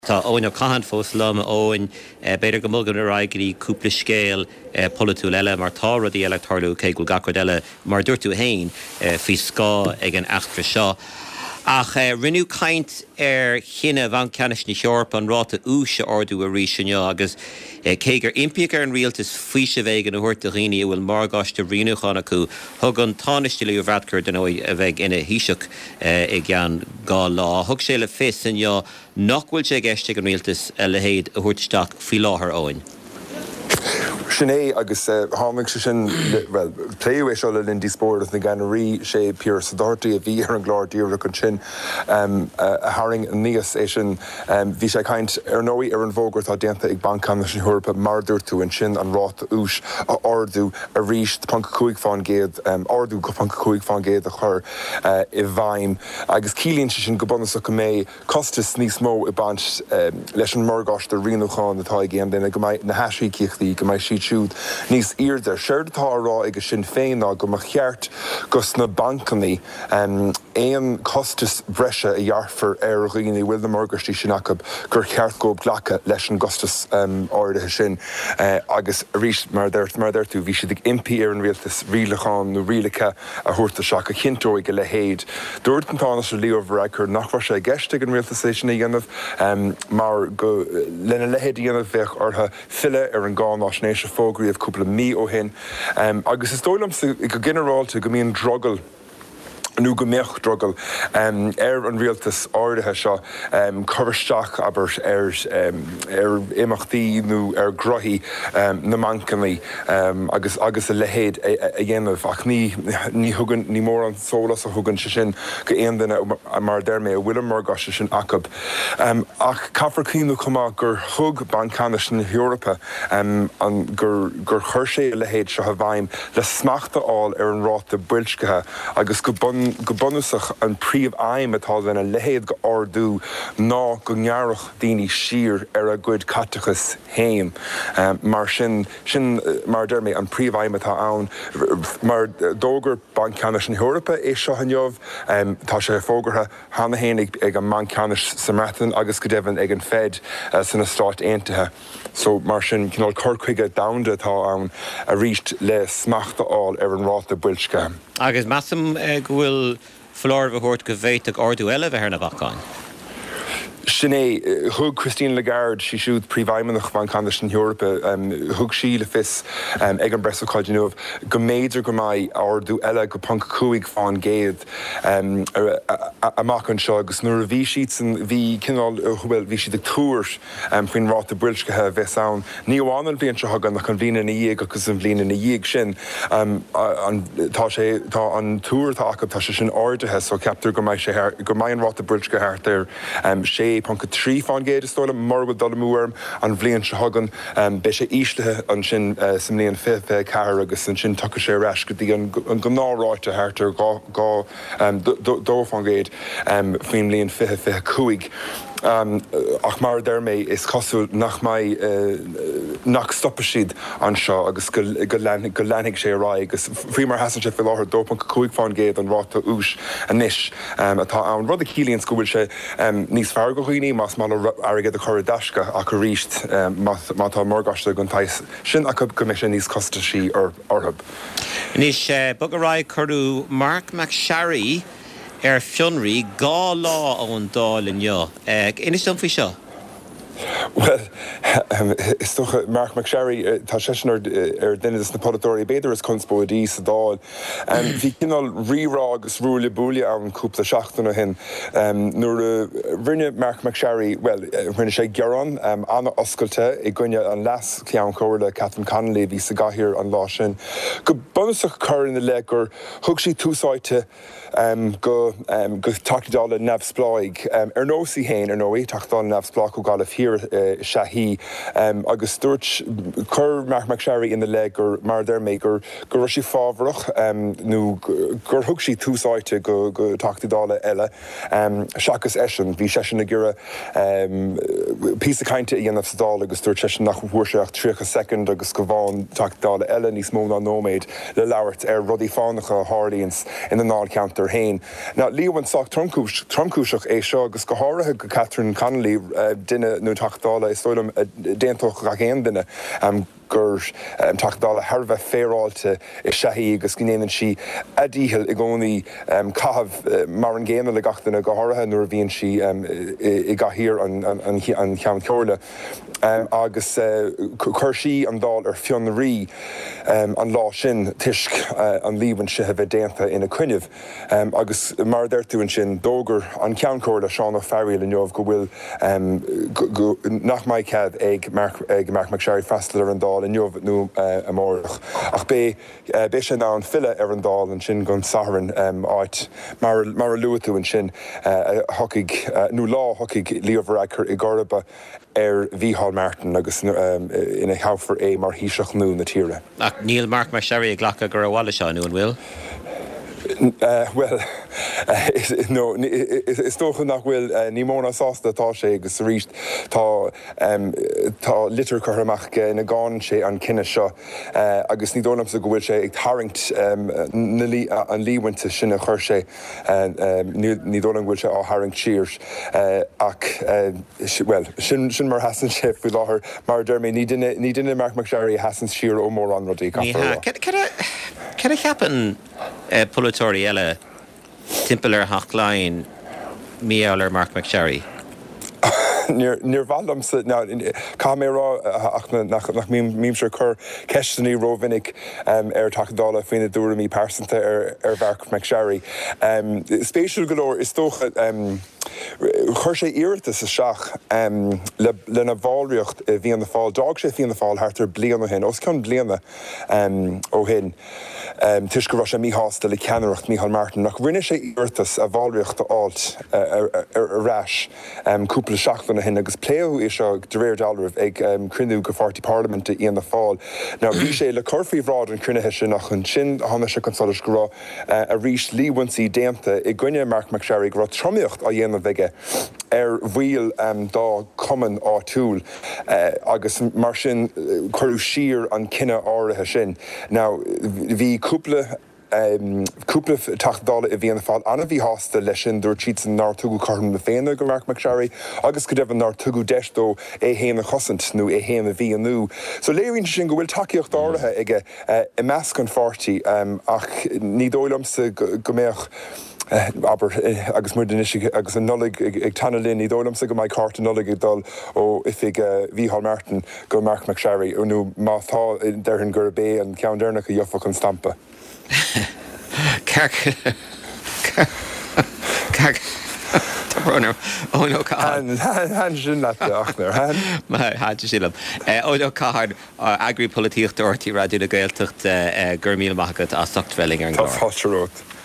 Tá óin ó caihan fós lama óin beidir go mógan a raigrí cúpla scéal polúil eile mar tá rudí eile tarlú cé go gacard eile mar dúirtú hain fi scá ag an achtra seo. Ach rinú caint chinine bhain ceannis ní seorp an ráta úse ordú a rí sinne agus cégur impiagar an rialtas fuise bheith an thuirta riine bhfuil margáiste riúchan acu thug an táisteú a bhreacur den óid a bheith ina híiseach i gceann gá lá. Thug sé le fis an nachhfuil sé gceiste an rialtas le héad a thuirteach fi láthair óin. Sinné agus hámig se sin pléú seo le lindí sport na gannarí sé pure sadartaí a bhí ar an gládíir an sin a haring níos é sin bhí sé caint ar nóí ar an bhógurt a déanta ag bancam sin thuúpa marúirtú an sin an ráta ús a ardú a ríist pan cuaig fáin géad ardú go pan cuaig fáin géad a chur I bhaim agus cílíonn se sin go bonach go mé costas níos mó I bant leis an margáist a riúcháin atá géan déna go mbeidh na heisí cíochtaí go mbeidh siúd níos iarder seirtá rá ag sin féin go mar cheart gus na bancaní éon costas breise a dhearfar ar rií bhfuil na margastí sin acu gur cheart go ghlacha leis an gostas áirithe sin agus rís mar d'irtú bhí siad ag impií ar an rialtas rialacháin nó rialacha a thuirta seach a chintóig go le héad. Dúirt an tána se líomh chur nachhar sé gceiste an rialtas é sin na dhéanamh mar go lena lehéad dhéanamh bheith ortha fille ar an gáin náisnéise fógraíomh cúpla mí ó hin. Agus is dólam go generáilte go míon drogel nú go méoch drogel ar an rialtas áirithe seo coiristeach aber ar imachtaí nó ar grothí na mancaní agus a lehéad a dhéanamh ach ní thugann ní mór an sólas a thugann se sin go aon duine mar dermé a bhfuil margáiste sin acab. Ach caithfar cíanú chumá gur thug bancanis na Eorpa gur chuir sé a lehéad seo a bhaim le smachtaáil ar an ráta builscathe agus go bonusach an príomh aim atá lena lehéad go ardú ná go ngearach daoine siar ar a gcuid catachas héim. Mar sin mar dermé an príomh aim atá ann mar dógur bancanis na Eorpa é seo an tá sé fógartha hána héananig ag an bancanis Samaritan agus go deimhin ag an Fed sanna Stát Aontaithe. So mar sin cinál corcuige damda atá ann a ríist le smachtaáil ar an ráta builscathe. Agus massam go bhfuil flár bhthórt go bhéiteach ardú eile bheith ar na bhacáin. Sinné thug Christine Lagarde si siúd príomhaimeach bancanis na Eorpa thug sí le fis ag an Bresa Cáideanmh go méidir go mbeidh ardú eile go pan cuaig fáin géad amach an seo agus nuair a bhí siad bhí cinál bhfuil bhí siad ag túir faoin ráta builscathe bheith ann ní bháin bhíonn se hagan nach an bhliain na dhéag agus an bhliain na dhéag sin tá an túir tá acu tá sé sin áirithe so ceaptar go mbeidh sé go mbeidh an ráta builscathe ar sé panca trí fáin géad is tóla mar go dul múarm an bhliain se hagan be sé íslethe an sin sa mlíon fih ceathar agus an sin tucha sé reis go dtí an go náráite háirtar dó fáin géad faoin mlíon fithe cuaig. Ach mar dermé is cosú nach stoppa siad an seo agus go lenig sé rá agus frí mar hasan sé fi láthir dópan go cuaig fáin géad an ráta ús a níis atá an rud a cílíonn go bhfuil sé níos fear go chuoine más má airgad a chur deisce a go ríist má tá margáiste gon tais sin a go mé sin níos costaí ar orthab. Níos bug a ráid chuú Mark McSharry ar fionraí gá lá ón dáil inneo. Inis dom faoi seo? Well, is toch Mark McSharry tá sin ar duine na podatóirí beidir is conspóidí sa dáil. Bhí cinál rirá agus rúla búla an cúpla seachtainna hin. Nuair rinne Mark McSharry, well, rinne sé gearan anna oscailte I gcuine an leas ceann comhairle Catherine Connolly bhí sa gcathaoir an lá sin. Go bunasach chur in le gur thug sí túsáite go takedála nefspláig ar nósaí héin ar nóí takedála nefsplá go gála fíor Shahí agus dúirt chur Mark McSharry in the leg gur mar dermé gur sí fábhrach nó gur thug sí túsáite go tachtadála eile seachas éisian bhí sé sin na gura pí caiinte dhéanamh sadá agus dúir te nach bhuaiseach trícha second agus go bháin tadála eile níos mó ná nóméid le leabhart rudí fánacha Harlíons ina ná counter hain. Ná líomhain sách tromcúiseach é seo agus go háirithe go Catherine Connolly duine nó tadála is stoilm déantóch a chéan duine gur tadála Harbheith féráilte i seaí agus gnéanaan si a ddíhil i gcónaí caithh mar an ggéanana le gachtainna go háirithe nuair bhíonn si i gcathaoir an cheann ceorla. Agus chuir si an dáil ar fionnaí an lá sin tuisc an líomhain sithe bheith déanta ina cuineamh. Agus mar d'irtúin sin dógur an ceann cóir le Seán Ó Fearraí le neomh go bhfuil nach maiid cead ag Mark McSherry freistal ar an dáil in neomh nó amórach. Ach bé sin ná an fille ar an dáil an sin gon saharan áit mar a luatúin sin nó lá hocaigh líomhreachar i Gorba Víhall Martin agus ina chafar mar híiseach nú na tíre. Ach níl Mark McSherry ag ghlacha gur bhhaile seo nú an bhfuil? Well, no, is tócha nach bhfuil ní móna sásta tá sé agus ríist tá litir chuthach na gáin sé an cinenne seo agus ní dónam sa go bhfuil sé ag tarringt an líhainte sinna chuir sé ní dónam bhfuil sé á haring tírs ach well sin mar hasan sé fú láthair mar dermé ní duine Mark McSherry hasan siar ó mór an rodí Can I happen Polatóirí eile timpeall ar Hachláin míall ar Mark McSherry? Níor bhlam sa cá mé rá ach nach mím se chur ceisteaní rómhinnig ar tadála faoine dúra mí persanta ar Mark McSherry. Spéisiúil go leor is tócha chuir sé iirita sa seach lena bháilreacht bhí an na fáil, dág sé bhí an na fáil thtar bliana hen, os ceann bliana ó hin. Tuis go bhra sé míhásta le ceanaireacht Mícheál Martin nach rinne sé iirtas a bháilreacht áilt ar rais cúpla seachtainna hin agus pléú is seo de réir dalrih ag crinú go Party Parliament íon na fáil. Ná bhí sé le corfaí bhrád an crunethe sin nach chun sin hána se consolas go a rís líhaintí déanta i gcuine Mark McSherry go tromíocht a dhéanamh bheige ar bhíal dá cuman á túl agus mar sin chuirú siar an cinenne áirithe sin. Now bhí cúpla tadála a bhí an fáil anna bhí hásta leis sin dúir tíad san ná tugu carm na féinna go Mark McSherry agus go dibh ná tugu deistó é héanana chosint nó é héanana bhí anú. So léironn sin go bhfuil takeíocht áirithe ige i measc an fáirtí ach ní dóilamsa go méoch aber agus mu agus an nolig ag tanna linn í dólamsa go maiid carta nolig ag dul ó ifig Víhall Martin go Mark McSherry ó nó mátá derhann gur bé an ceann dearnach a dheofa chun stampa. Han sin le achnar han sílam. Ó cáhard agri políocht ortaí radioúna Gaeltacht gur míle maigad a sochtfelling ar an glár.